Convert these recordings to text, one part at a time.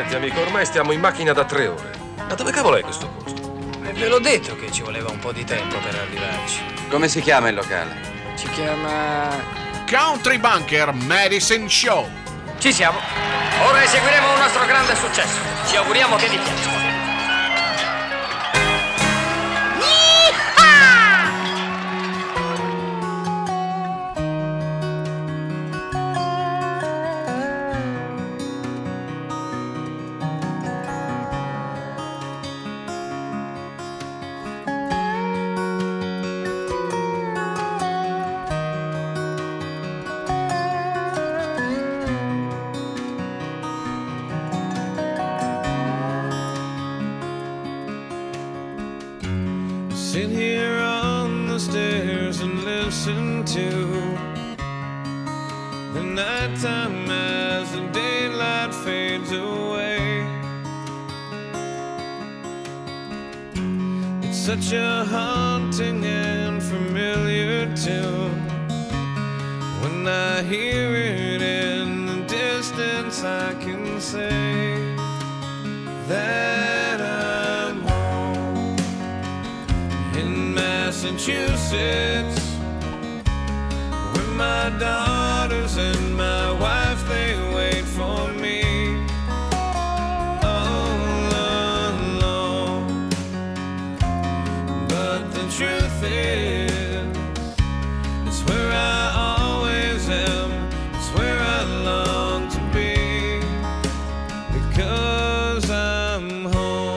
Senti, amico, ormai stiamo in macchina da 3 ore. Ma dove cavolo è questo posto? Ve l'ho detto che ci voleva un po' di tempo per arrivarci. Come si chiama il locale? Si chiama... Country Bunker Medicine Show. Ci siamo. Ora eseguiremo un nostro grande successo. Ci auguriamo che vi piaccia. Sit here on the stairs and listen to the nighttime as the daylight fades away. It's such a haunting and familiar tune. When I hear it in the distance, I can say that I'm home in Massachusetts, where my daughters and my wife, they wait for me all alone. But the truth is, it's where I always am, it's where I long to be, because I'm home.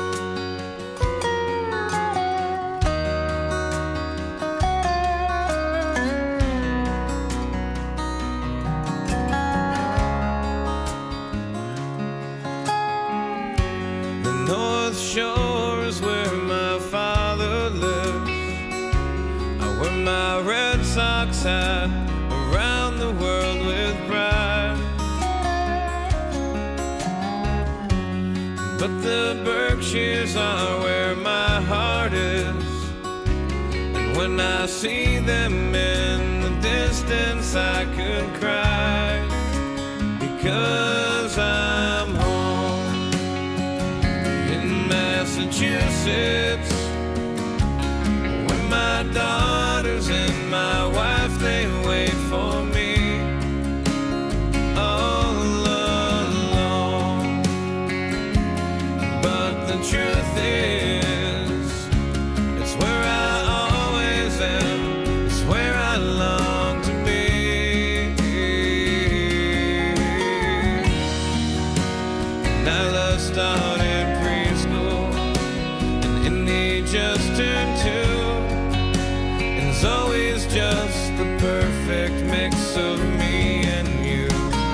North Shore is where my father lives. I wear my Red Sox hat around the world with pride. But the Berkshires are where my heart is. And when I see them in the distance, I could cry, because I'm home in Massachusetts, where my daughters and my wife, they wait for me all alone. But the truth is, it's where I always am, it's where I long to be. Nyla started preschool, and Indy just turned 2, and Zoe's just the perfect mix of me and you.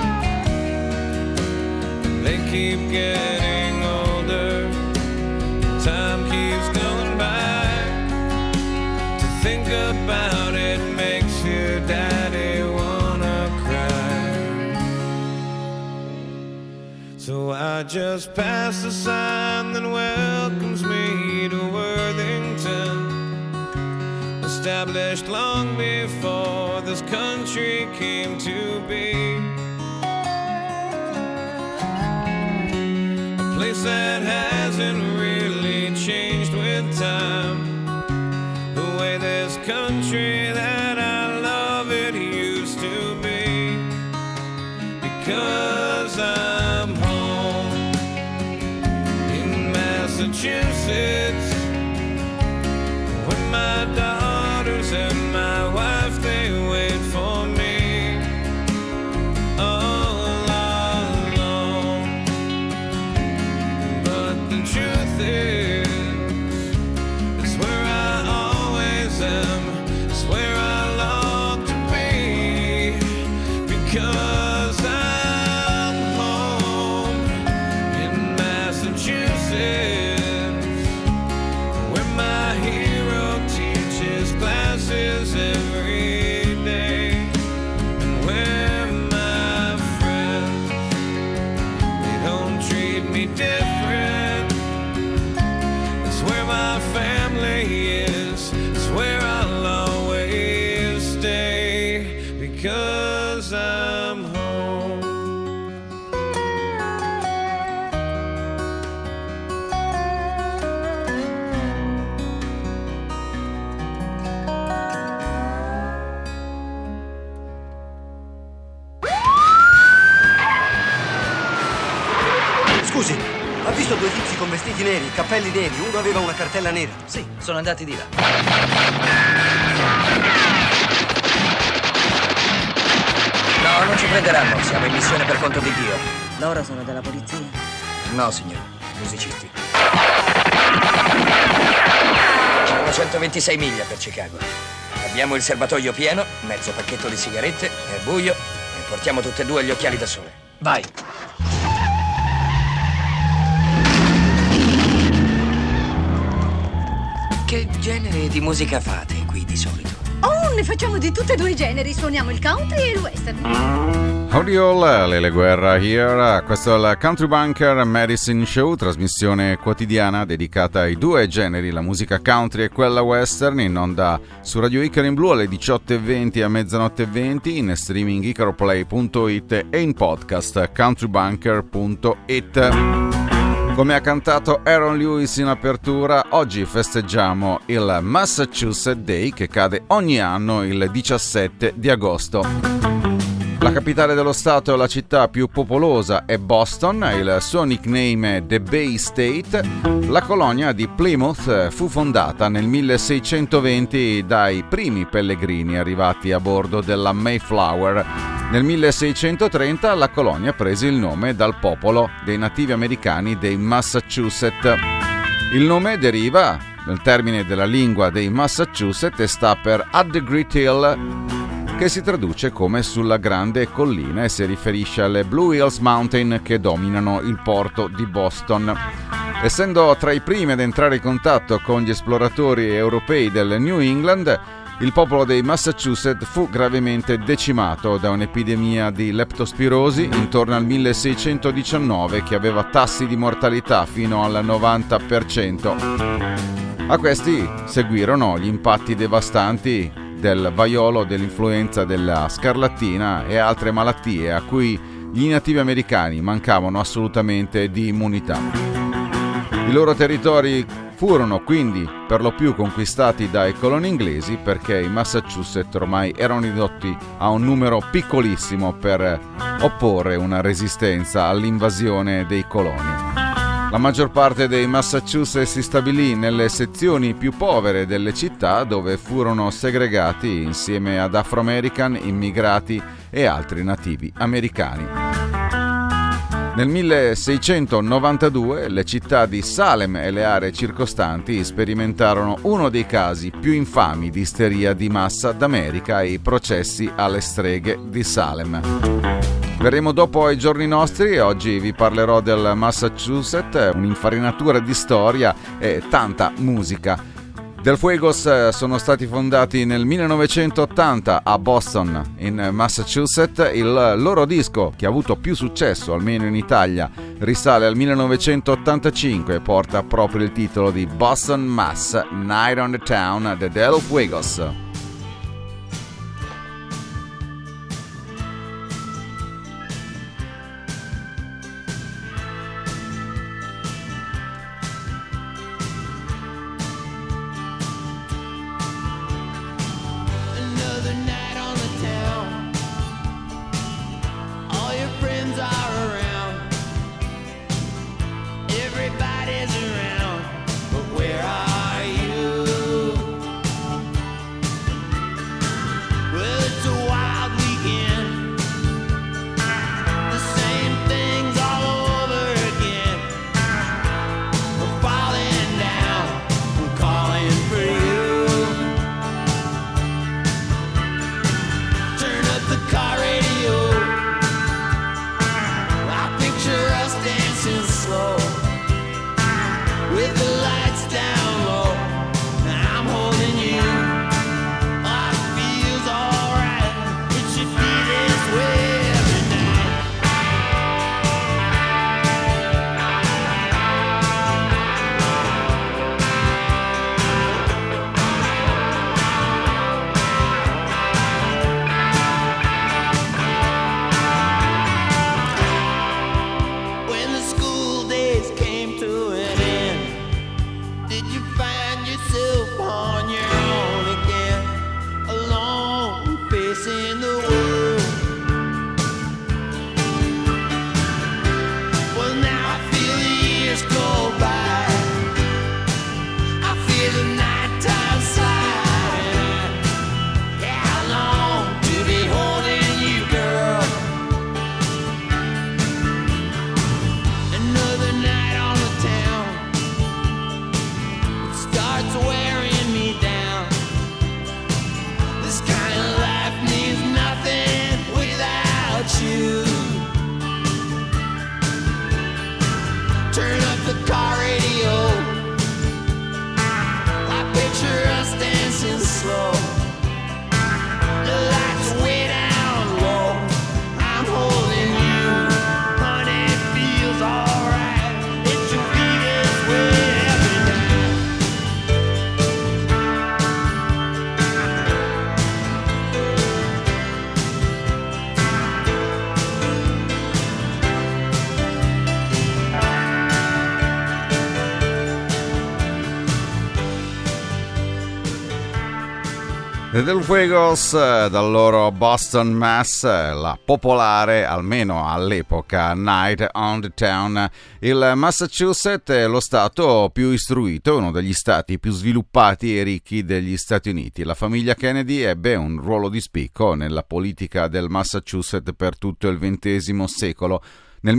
They keep getting older, time keeps going by. To think about it makes your daddy wanna cry. So I just passed a sign that welcomes me to Worthington, established long before this country came to be. A place that hasn't really changed with time, the way this country that I love it used to be, because I'm home in Massachusetts, where my daughters and my wife, they wait for me all alone. But the truth is, it's where I always am, it's where I long to be, because I'm home in Massachusetts, where my hero teaches classes every day, and where my friends, they don't treat me different. It's where my family is, it's where I'll always stay, because I'm home. Scusi, ha visto due tizi con vestiti neri, cappelli neri, uno aveva una cartella nera? Sì, sono andati di là. No, non ci prenderanno, siamo in missione per conto di Dio. Loro sono della polizia? No, signore, musicisti. Sono 126 miglia per Chicago. Abbiamo il serbatoio pieno, mezzo pacchetto di sigarette, è buio e portiamo tutte e due gli occhiali da sole. Vai! Che genere di musica fate qui di solito? Oh, ne facciamo di tutti e due i generi. Suoniamo il country e il western. Howdy all, Lele Guerra here. Questo è il Country Bunker Medicine Show, trasmissione quotidiana dedicata ai due generi, la musica country e quella western, in onda su Radio Icaro in Blu alle 18:20 a mezzanotte e 20, in streaming icaroplay.it e in podcast countrybunker.it. Come ha cantato Aaron Lewis in apertura, oggi festeggiamo il Massachusetts Day, che cade ogni anno il 17 di agosto. La capitale dello stato e la città più popolosa è Boston, il suo nickname è The Bay State. La colonia di Plymouth fu fondata nel 1620 dai primi pellegrini arrivati a bordo della Mayflower. Nel 1630 la colonia prese il nome dal popolo dei nativi americani dei Massachusetts. Il nome deriva dal termine della lingua dei Massachusetts e sta per At the Great Hill, che si traduce come sulla grande collina e si riferisce alle Blue Hills Mountain che dominano il porto di Boston. Essendo tra i primi ad entrare in contatto con gli esploratori europei del New England, il popolo dei Massachusetts fu gravemente decimato da un'epidemia di leptospirosi intorno al 1619 che aveva tassi di mortalità fino al 90%. A questi seguirono gli impatti devastanti del vaiolo, dell'influenza della scarlattina e altre malattie a cui gli nativi americani mancavano assolutamente di immunità. I loro territori furono quindi per lo più conquistati dai coloni inglesi, perché i Massachusetts ormai erano ridotti a un numero piccolissimo per opporre una resistenza all'invasione dei coloni. La maggior parte dei Massachusetts si stabilì nelle sezioni più povere delle città, dove furono segregati insieme ad afroamerican, immigrati e altri nativi americani. Nel 1692 le città di Salem e le aree circostanti sperimentarono uno dei casi più infami di isteria di massa d'America e i processi alle streghe di Salem. Verremo dopo ai giorni nostri e oggi vi parlerò del Massachusetts, un'infarinatura di storia e tanta musica. Del Fuegos sono stati fondati nel 1980 a Boston, in Massachusetts. Il loro disco, che ha avuto più successo, almeno in Italia, risale al 1985 e porta proprio il titolo di Boston Mass, Night on the Town, The Del Fuegos. Turn up the car radio. I picture us dancing slow. The lights way down low. I'm holding you, honey, it feels alright. It should be this way every night. The Del Fuegos dal loro Boston Mass, la popolare, almeno all'epoca, Night on the Town. Il Massachusetts è lo stato più istruito, uno degli stati più sviluppati e ricchi degli Stati Uniti. La famiglia Kennedy ebbe un ruolo di spicco nella politica del Massachusetts per tutto il XX secolo. Nel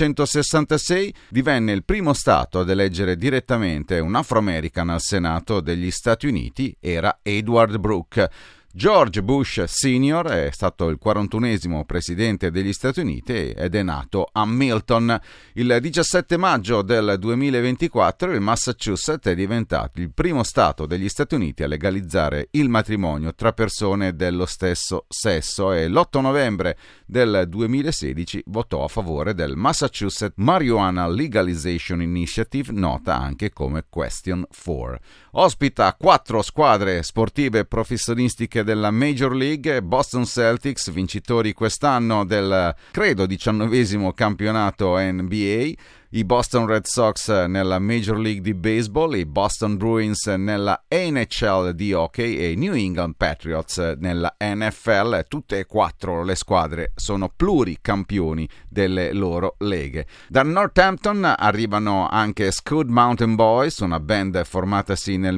1966 divenne il primo stato ad eleggere direttamente un Afro-American al Senato degli Stati Uniti, era Edward Brooke. George Bush Sr. è stato il 41esimo presidente degli Stati Uniti ed è nato a Milton. Il 17 maggio del 2024 il Massachusetts è diventato il primo stato degli Stati Uniti a legalizzare il matrimonio tra persone dello stesso sesso e l'8 novembre del 2016 votò a favore del Massachusetts Marijuana Legalization Initiative, nota anche come Question 4. Ospita 4 squadre sportive professionistiche della Major League, Boston Celtics, vincitori quest'anno del, credo, 19esimo campionato NBA, i Boston Red Sox nella Major League di Baseball, i Boston Bruins nella NHL di hockey e i New England Patriots nella NFL. Tutte e 4 le squadre sono pluricampioni delle loro leghe. Da Northampton arrivano anche Scud Mountain Boys, una band formatasi nel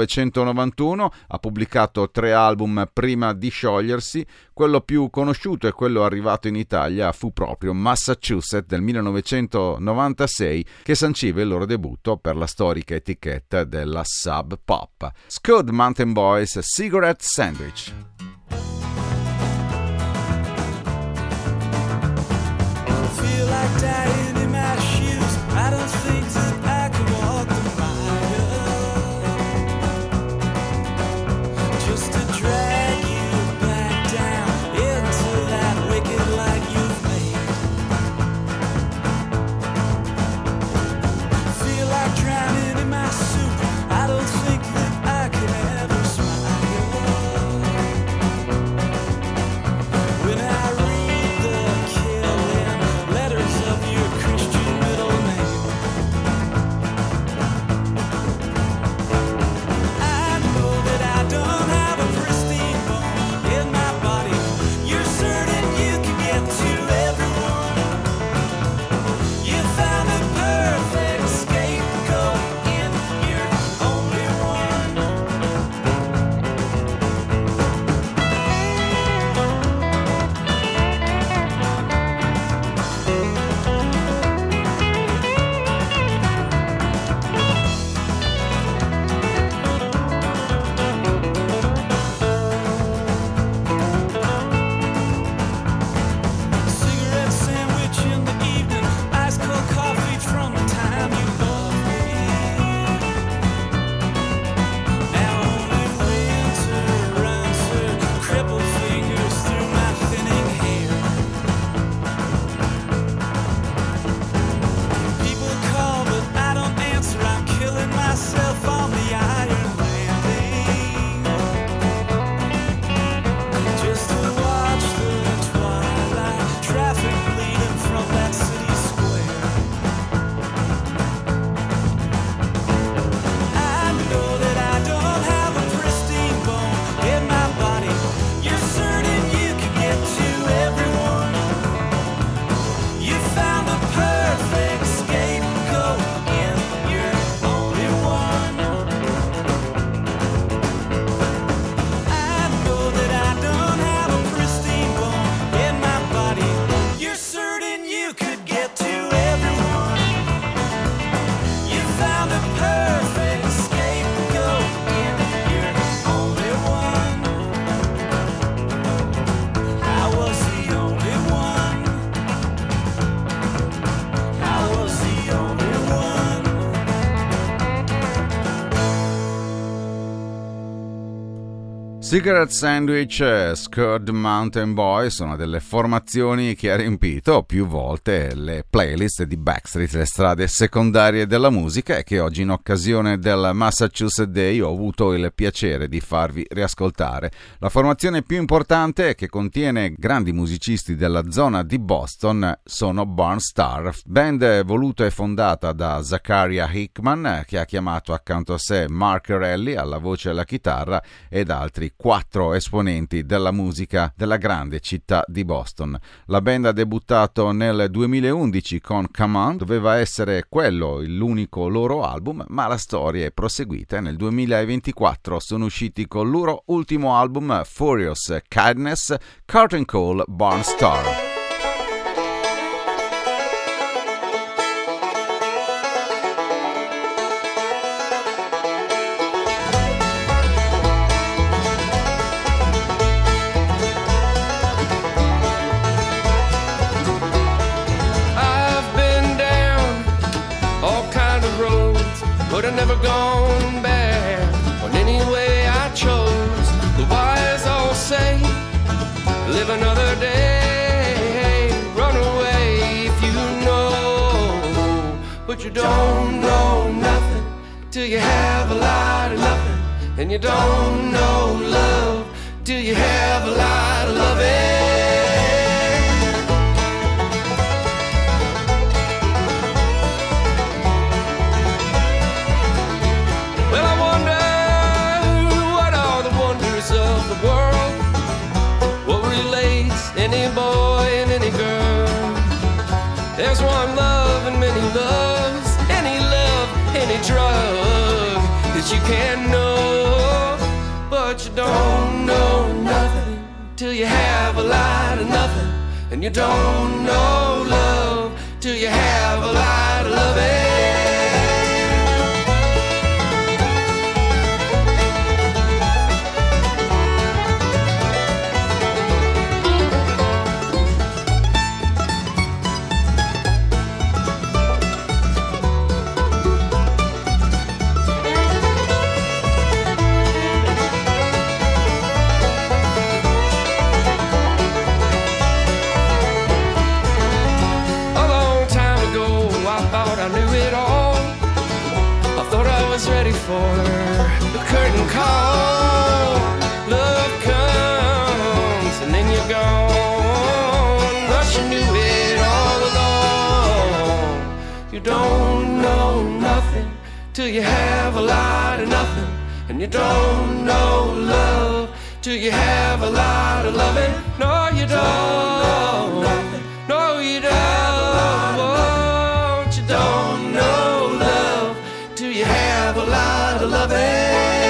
1991, ha pubblicato 3 album prima di sciogliersi. Quello più conosciuto e quello arrivato in Italia fu proprio Massachusetts del 1996, che sanciva il loro debutto per la storica etichetta della Sub Pop. Scud Mountain Boys, Cigarette Sandwich. Feel like dying in my shoes. I don't think that I can walk the mile. Just to drag you back down into that wicked life you've made. Feel like drowning in my soup. I don't think that I can ever smile. Cigarette Sandwich, Scud Mountain Boy sono delle formazioni che ha riempito più volte le playlist di Backstreet, le strade secondarie della musica, e che oggi in occasione del Massachusetts Day ho avuto il piacere di farvi riascoltare. La formazione più importante, che contiene grandi musicisti della zona di Boston, sono Barnstar, band voluta e fondata da Zachariah Hickman, che ha chiamato accanto a sé Mark Relly alla voce e alla chitarra ed altri 4 esponenti della musica della grande città di Boston. La band ha debuttato nel 2011 con Come On, doveva essere quello l'unico loro album, ma la storia è proseguita e nel 2024 sono usciti con il loro ultimo album Furious Kindness, Curtain Call, Barnstar. But I've never gone back on any way I chose. The wise all say, live another day, run away if you know. But you don't know nothing till you have a lot of nothing. And you don't know love till you have a lot of loving. Any boy and any girl, there's one love and many loves, any love, any drug that you can't know. But you don't know nothing till you have a lot of nothing. And you don't know love till you have a lot of loving. Ready for the curtain call. Love comes and then you're gone, but you knew it all along. You don't know nothing till you have a lot of nothing. And you don't know love till you have a lot of loving. No, you don't. No, you don't. You don't know love till you have a lot of loving.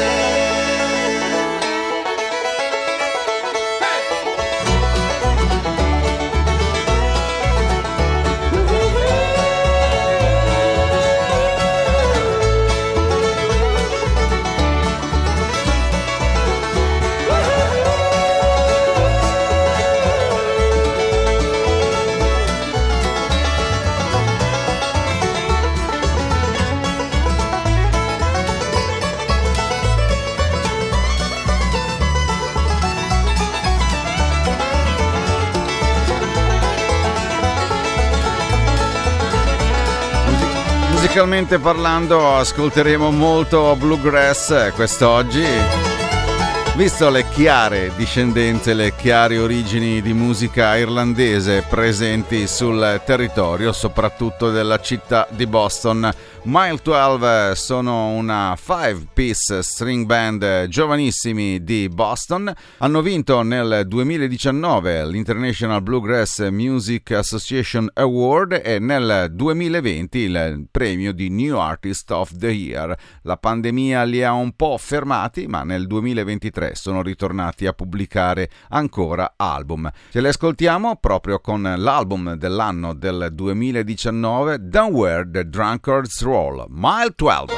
Musicalmente parlando ascolteremo molto bluegrass quest'oggi, visto le chiare discendenze, le chiare origini di musica irlandese presenti sul territorio, soprattutto della città di Boston. Mile 12 sono una 5-piece string band giovanissimi di Boston. Hanno vinto nel 2019 l'International Bluegrass Music Association Award e nel 2020 il premio di New Artist of the Year. La pandemia li ha un po' fermati, ma nel 2023 sono ritornati a pubblicare ancora album. Ce li ascoltiamo proprio con l'album dell'anno del 2019, Downward the Drunkard's Roll, Mile 12.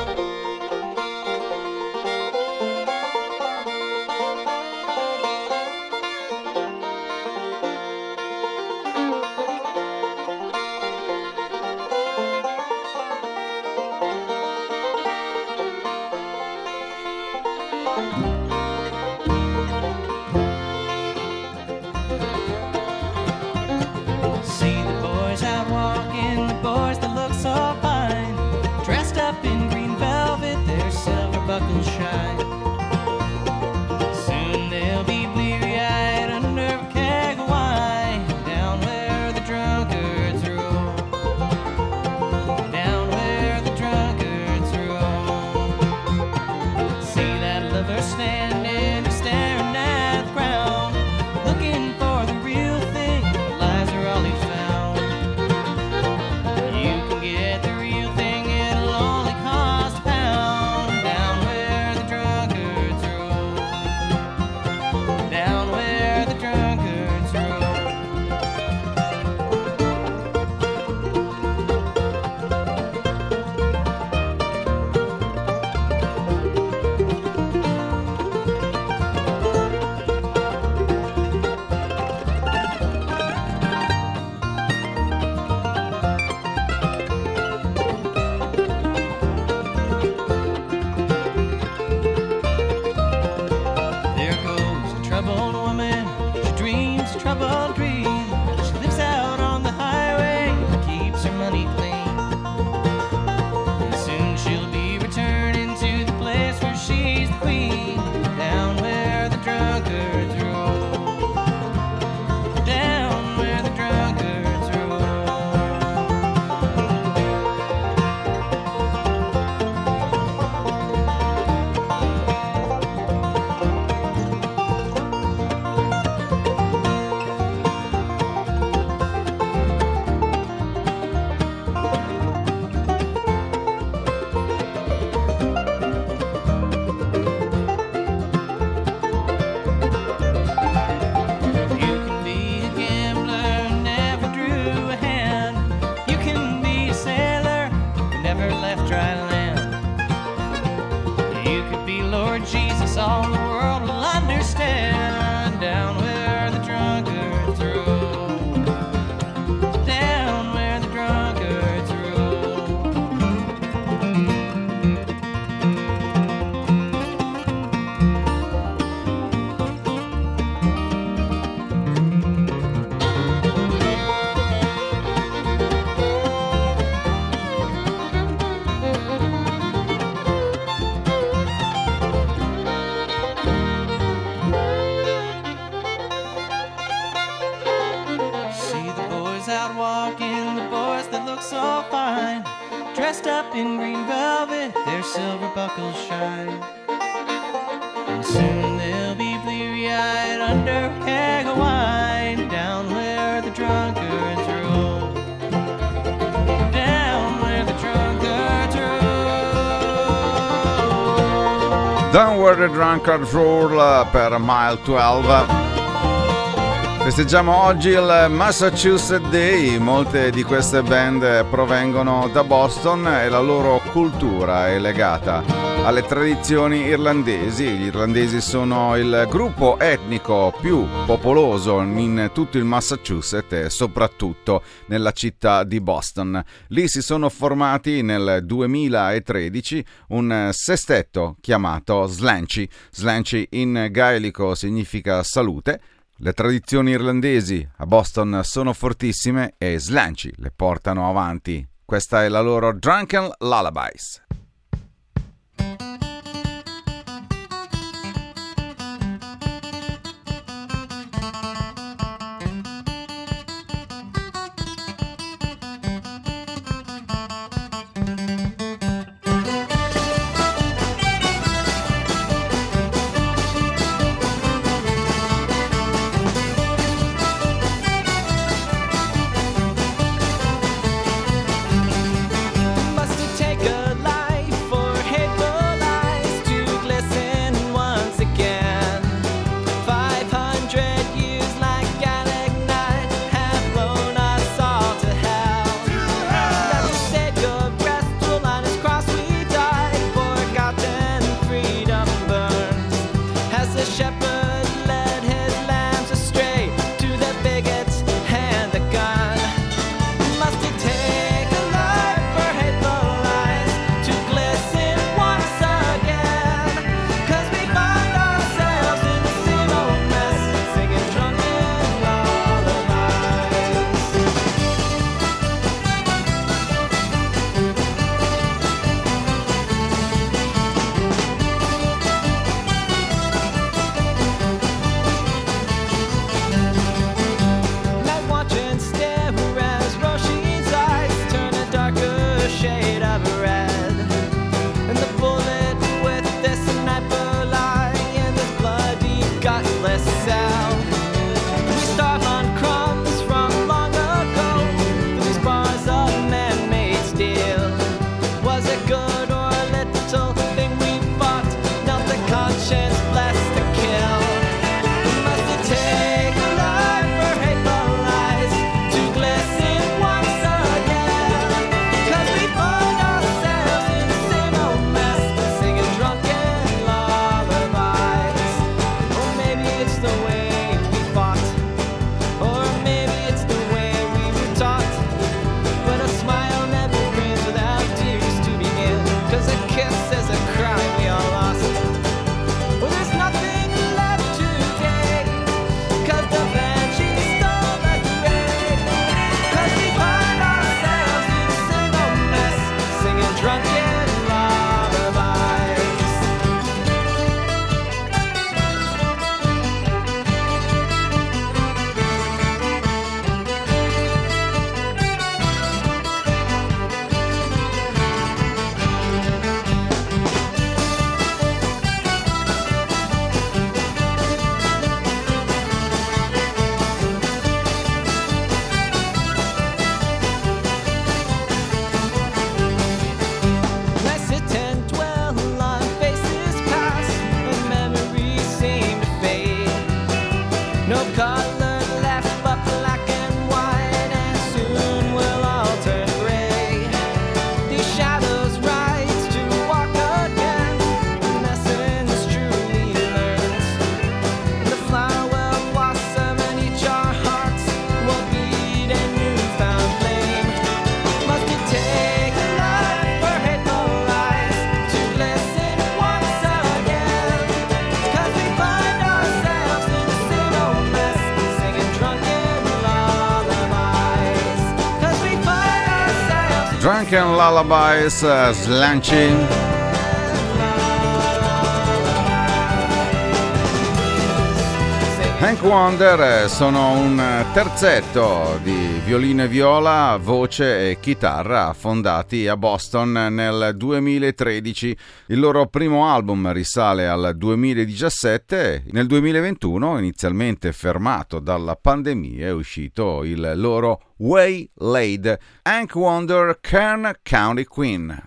Lord Jesus, all the world will understand. Down where the drunkards roll, down where the drunkards roll. Out walking, the boys that look so fine, dressed up in green velvet, their silver buckles shine. And soon they'll be bleary-eyed under a keg of wine, down where the drunkards roll, down where the drunkards roll. Down where the drunkards roll per Mile 12. Festeggiamo oggi il Massachusetts Day, molte di queste band provengono da Boston e la loro cultura è legata alle tradizioni irlandesi. Gli irlandesi sono il gruppo etnico più popoloso in tutto il Massachusetts e soprattutto nella città di Boston. Lì si sono formati nel 2013 un sestetto chiamato Sláinte. Sláinte in gaelico significa salute. Le tradizioni irlandesi a Boston sono fortissime e Sláinte le portano avanti. Questa è la loro Drunken Lullabies. Take a life American Lullabies, Slanching. Hank Wonder sono un terzetto di violino e viola, voce e chitarra, fondati a Boston nel 2013. Il loro primo album risale al 2017. Nel 2021, inizialmente fermato dalla pandemia, è uscito il loro Waylaid, Hank Wonder, Kern County Queen.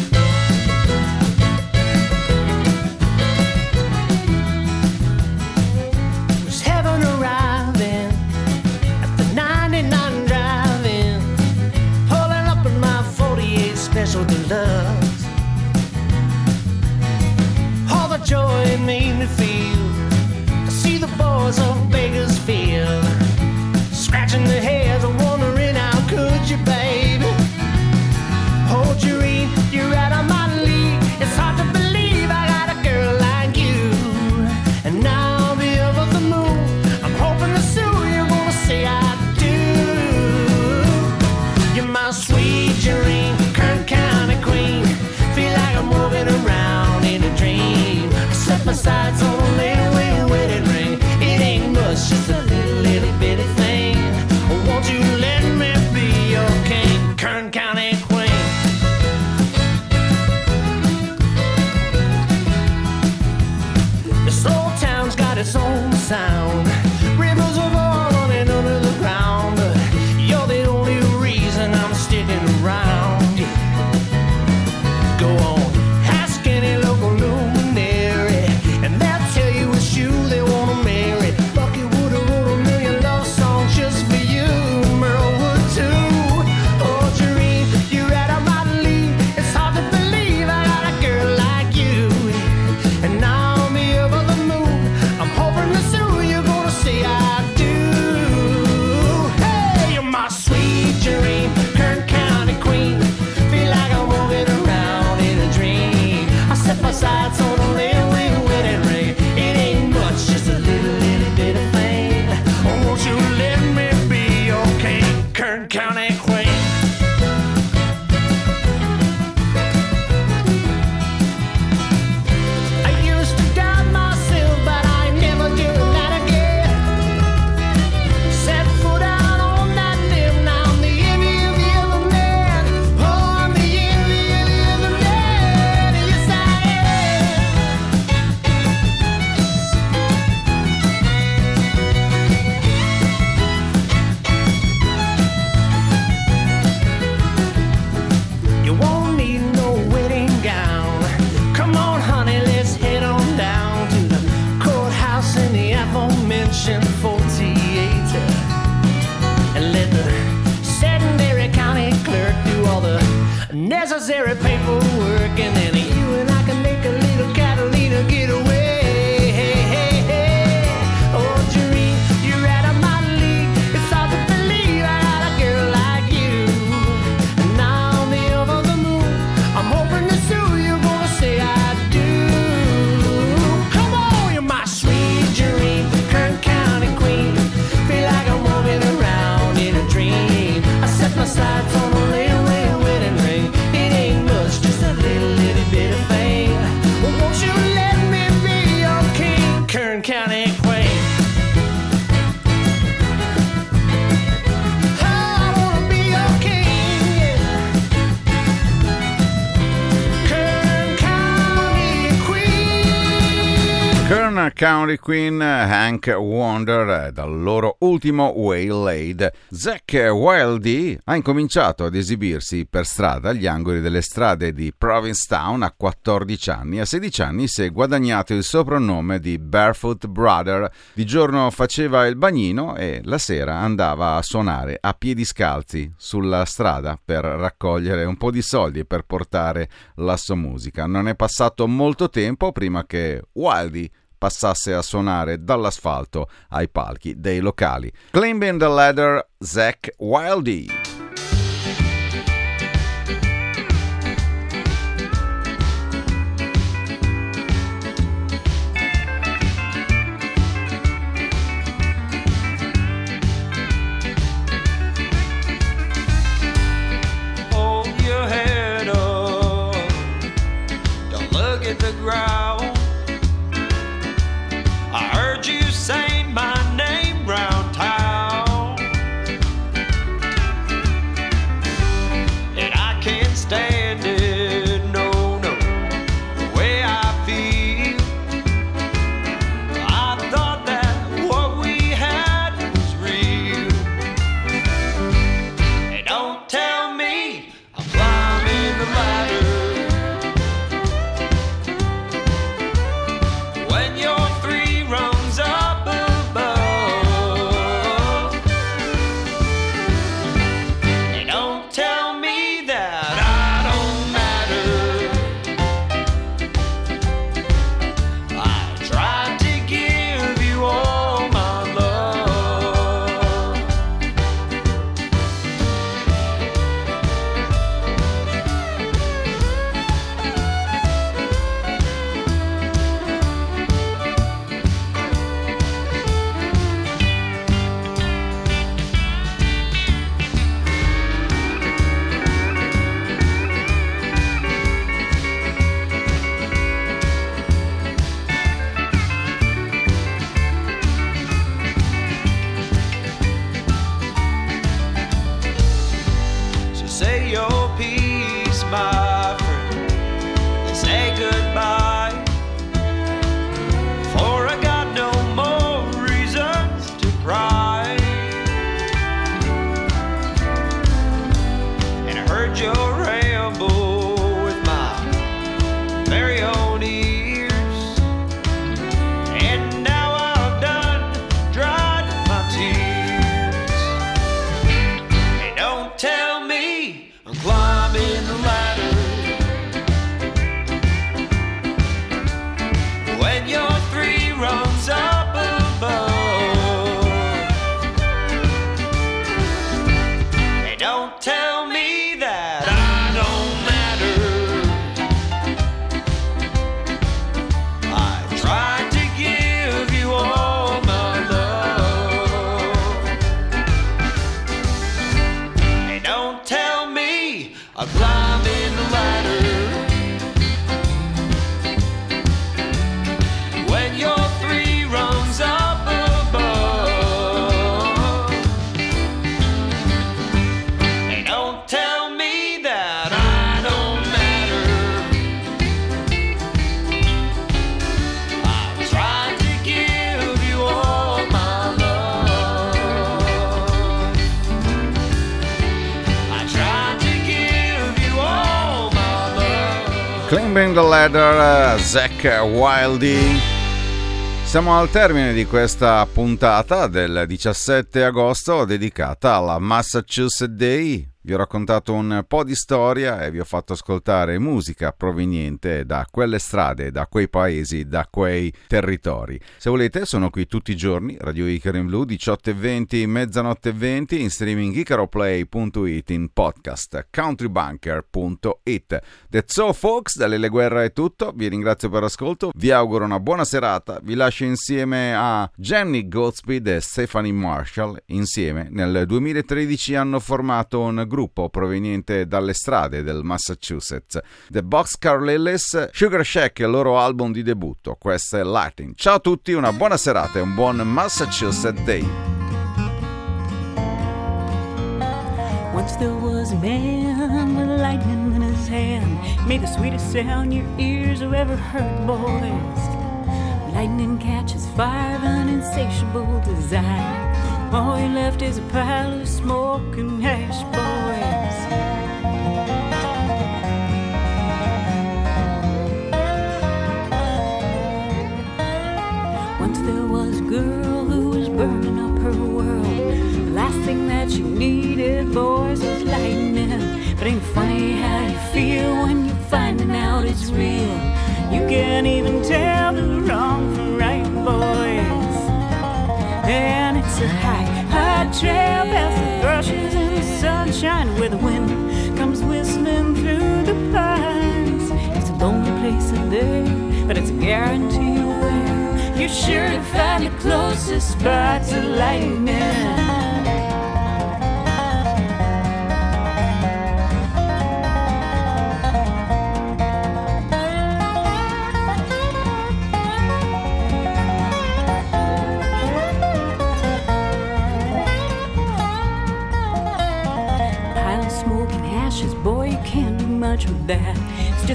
Special deluxe. All the joy it made me feel to see the boys of Bakersfield scratching their heads and wondering how could you, baby. Oh, Jereen, you're out of my league. It's hard to believe I got a girl like you. And now I'll be over the moon. I'm hoping to soon you're gonna say I do. You're my sweet Jereen, Kern County Queen. Feel like I'm moving around in a dream. I set my sights on a little wedding ring. It ain't much, just a little bitty thing. Won't you let me be your king, Kern County Queen? This old town's got its own sound. Rivers of oil running under the ground. You're the only reason I'm sticking around. Go on, ask any local luminary, and they'll tell you it's you they wanna marry. Bucky would have wrote a million love songs just for you, Merle would too. Oh, Jereen, you're out of my league. It's hard to believe I got a girl like you. And now I'll be over the moon. I'm hoping that soon you're gonna say I do. Hey, you're my sweet Jereen, Kern County Queen. Feel like I'm moving around in a dream. I set my sights on a little wedding ring. It ain't much, just a little bit of thing. Oh, won't you let me be your king, Kern County Queen? I used to doubt myself, but I ain't never doing that again. Set foot out on that limb, now I'm the envy of the other man. Oh, I'm the envy of the other man. Yes, I am. You won't need no wedding gown. Come on, honey, let's head on down to the courthouse in the aforementioned 48. And let the secondary county clerk do all the necessary paperwork, and then you and I can make a little Catalina getaway. Oh, Jereen, you're out of my league. It's hard to believe I got a girl like you. And now I'll be over the moon. I'm hoping that soon you're gonna say I do. Come on, you're my sweet Jereen, Kern County Queen. Feel like I'm moving around in a dream. I set my sights on a little wedding ring. It ain't much, just a little bit of thing. Well, won't you let me be your king, Kern County Queen? Oh, I wanna be your king, yeah. Kern County Queen. Kern County Queen, Hank Wonder, dal loro ultimo Waylaid. Zakk Wylde ha incominciato ad esibirsi per strada agli angoli delle strade di Provincetown a 14 anni. A 16 anni si è guadagnato il soprannome di Barefoot Brother. Di giorno faceva il bagnino e la sera andava a suonare a piedi scalzi sulla strada per raccogliere un po' di soldi per portare la sua musica. Non è passato molto tempo prima che Wylde passasse a suonare dall'asfalto ai palchi dei locali. Climbing the Ladder, Zakk Wylde. Oh, your hit the ground. I heard you say my name round town, and I can't stand it, no, no, the way I feel. I thought that what we had was real. And don't tell me I'm climbing the ladder when you're 3 rungs up above. And don't tell me that I don't matter. I tried to give you all my love. So say your piece, my friend, and say goodbye, for I got no more reasons to cry. And I heard your ramble with my very own ears, and now I've done dried my tears. And don't tell me I'm climbing the ladder when you're 3 rungs up above. And don't tell me that I don't matter. I tried to give you all my love. And don't tell me I'm climbing the ladder when you're 3 rungs up above. And don't tell me that I don't matter. I tried to give you all my love. I tried to give you all my love. Climbing the Ladder, Zakk Wylde. Siamo al termine di questa puntata del 17 agosto dedicata alla Massachusetts Day. Vi ho raccontato un po' di storia e vi ho fatto ascoltare musica proveniente da quelle strade, da quei paesi, da quei territori. Se volete sono qui tutti i giorni, Radio Icaro in Blu, 18:20, mezzanotte 20, in streaming icaroplay.it, in podcast countrybunker.it. That's all folks, da Lele Guerra è tutto, vi ringrazio per l'ascolto, vi auguro una buona serata, vi lascio insieme a Jenny Goldspeed e Stephanie Marshall. Insieme nel 2013 hanno formato un gruppo proveniente dalle strade del Massachusetts, The Boxcar Lilies. Sugar Shack è il loro album di debutto, questo è Latin. Ciao a tutti, una buona serata e un buon Massachusetts Day. Once there was a man with lightning in his hand, made the sweetest sound your ears have ever heard, boys. Lightning catches fire, an insatiable desire. All he left is a pile of smoke and ash, boys. Once there was a girl who was burning up her world. The last thing that she needed, boys, was lightning. But ain't it funny how you feel when you're finding out it's real? You can't even tell the wrong from right, boys. And it's a high, high trail past the thrushes in the sunshine, where the wind comes whistling through the pines. It's a lonely place in there, but it's a guarantee where you're sure to find the closest spots of lightning.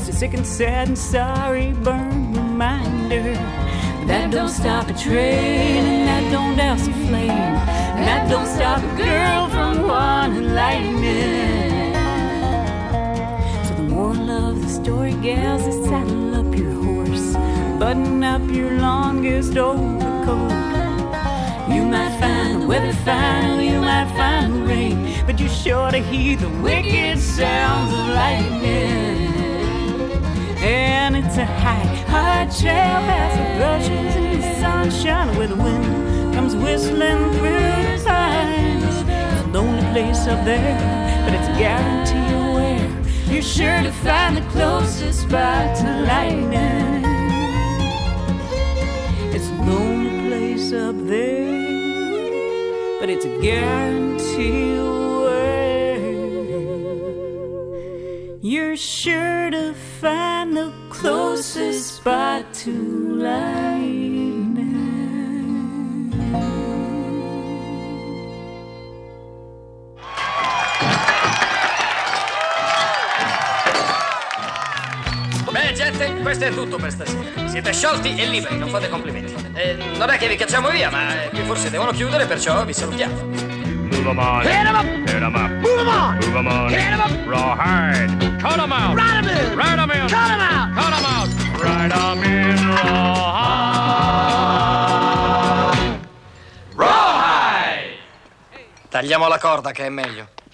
Just a sick and sad and sorry burn reminder. That don't stop a train, and that don't douse a flame, and that don't stop a girl from wanting lightning. So the moral of the story, gals, is saddle up your horse, button up your longest overcoat. You might find the weather fine, or you might find the rain, but you're sure to hear the wicked sounds of lightning. And it's a high, hard trail past the bushes in the sunshine, where the wind comes whistling through the pines. It's a lonely place up there, but it's a guarantee of where you're sure to find the closest spot to lightning. It's a lonely place up there, but it's a guarantee of where you're sure to find the closest spot to lightning. Beh, gente, questo è tutto per stasera. Siete sciolti e liberi, non fate complimenti. Non è che vi cacciamo via, ma qui forse devono chiudere, perciò vi salutiamo. Move 'em on. Hit 'em up. Hit 'em up. Move 'em on. Move 'em on. Hit 'em up. Rawhide. Cut 'em out. Ride 'em in. Ride 'em in. Cut 'em out. Cut 'em out. Ride 'em in. Rawhide. Rawhide. Tagliamo la corda che è meglio.